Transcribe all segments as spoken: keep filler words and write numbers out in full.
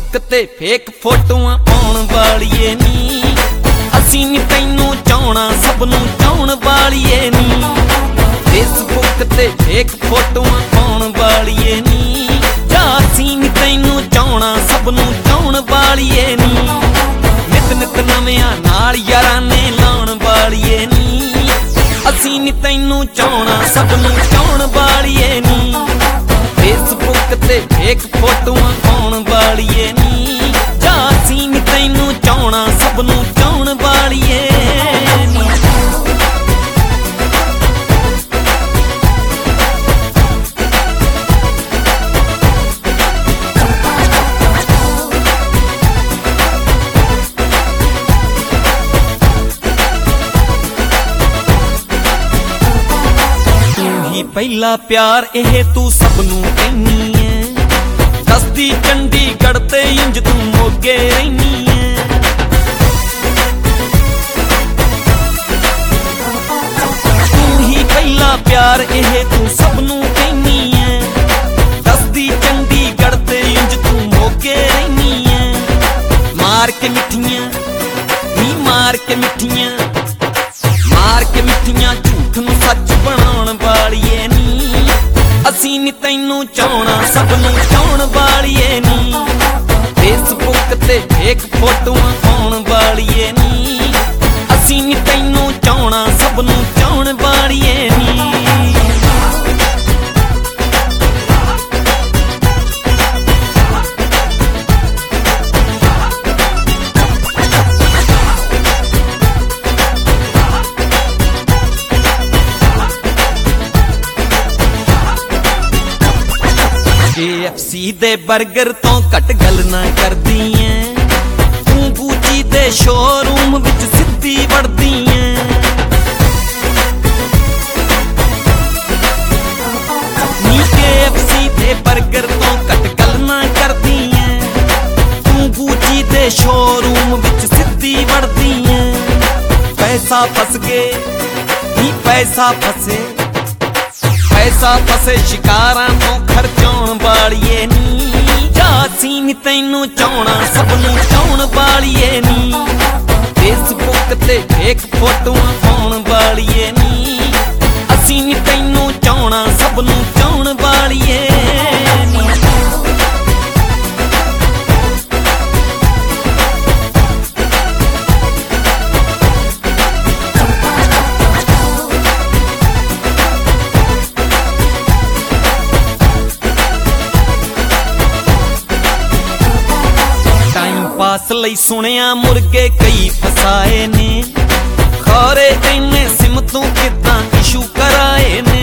Facebook ते fake फोटोआं पाउण वालीए नी असीं नी तैनूं चाहणा सब नूं चाहण वालीए नी फेसबुक ते फेक फोटोआं पाउण वालीए नी जां असीं नी तैनूं चाहणा सब नूं चाहण वालीए नी नित नित नविआं नाल याराने लाउण वालीए नी असीं नी तैनूं चाहणा सब नूं चाहण वालीए नी फेसबुक ते फेक फोटोआं पाउण वालीए नी जां असीं नी तैनूं चाहणा सब नूं चाहण वालीए नी पहला प्यार एह तू सबनूं कहनी है दसदी चंडीगढ़ ते इंज तू मोगे रहनी है तू ही पहला प्यार एह तू सबनूं कहनी है दसदी चंडीगढ़ ते इंज तू मोगे रहनी है मार के मिठियां नी मार के मिठियां मार के मिठियां झूठ नूं सच बनाउण वालीए नी असीं नी तैनूं चाहणा सब नूं चाहण वालीए नी फेसबुक ते फेक फोटोआं पाउण वालीए नी असीं नी तैनूं चाहणा सब नूं चाहण वालीए नी के एफ सी दे बर्गर तो घट गल ना करदी ऐ तू गुची दे शोरूम विच सिद्धी वड़दी ऐ नी के एफ सी दे बर्गर तो घट गल ना करदी ऐ तू गुची दे शोरूम विच सिद्धी वड़दी ऐ पैसा फस गए नी पैसा फसे पैसा फसे शिकारां तो खर्चाउण वालीए नी जां असीं नी तैनूं चाहणा सब नूं चाहण वालीए नी फेसबुक ते फेक फोटोआं पाउण वालीए नी असीं नी तैनूं चाहणा सब नूं चाहण वालीए नी पास लई सुनिया मुर्गे कई फसाए ने खौरे इन्ने सिम तू कितां इशू कराए ने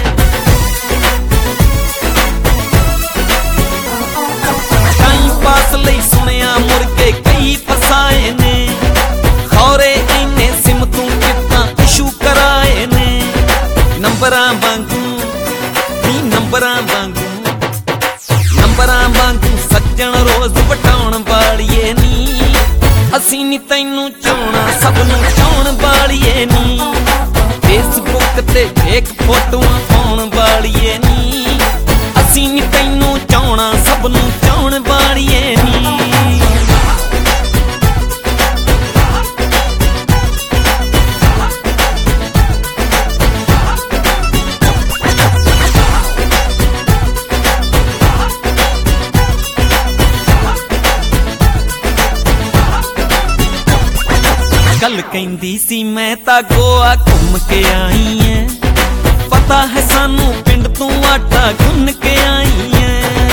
टाइम पास लई सुनिया मुर्गे कई फसाए ने खौरे इन्ने सिम तू कितां इशू कराए ने नंबरां वांगू नी नंबरां वांगू नंबरां वांगू सज्जण रोज वटाउण वालीए नी असीं नी तैनूं चाहणा सब नूं चाहण वालीए नी फेसबुक ते फेक फोटोआं पाउण वालीए नी असीं नी तैनूं चाहणा सब नूं चाहण वालीए नी गल कहंदी सी मैं तां गोआ घूम के आई ऐ पता है सानू पिंड तू आटा गुन के आई ऐ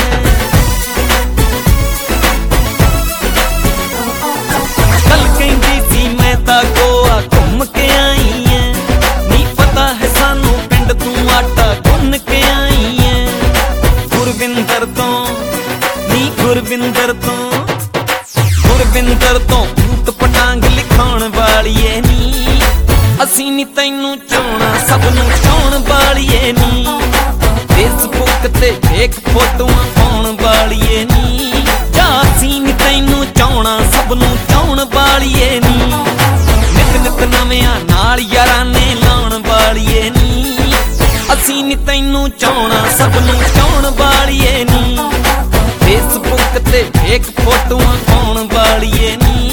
गल कहंदी सी मैं तां गोआ घूम के आई ऐ नी पता है सानू पिंड तू आटा गुन के आई ऐ गुरविंदर तो नी गुरविंदर तो गुरविंदर तो ऊट पटांग लिखाउण वालीए नी असीं नी तैनूं चाहणा सब नूं चाहण वालीए नी फेसबुक ते फेक फोटोआं पाउण वालीए नी जां असीं नी तैनूं चाहणा सब नूं चाहण वालीए नी नित नित नविआं नाल याराने लाउण वालीए नी असीं नी तैनूं चाहणा सब नूं चाहण वालीए नी फेसबुक ਫੇਸਬੁੱਕ ਤੇ ਫੇਕ ਫੋਟੋਆਂ ਪਾਉਣ ਵਾਲੀਏ ਨੀ।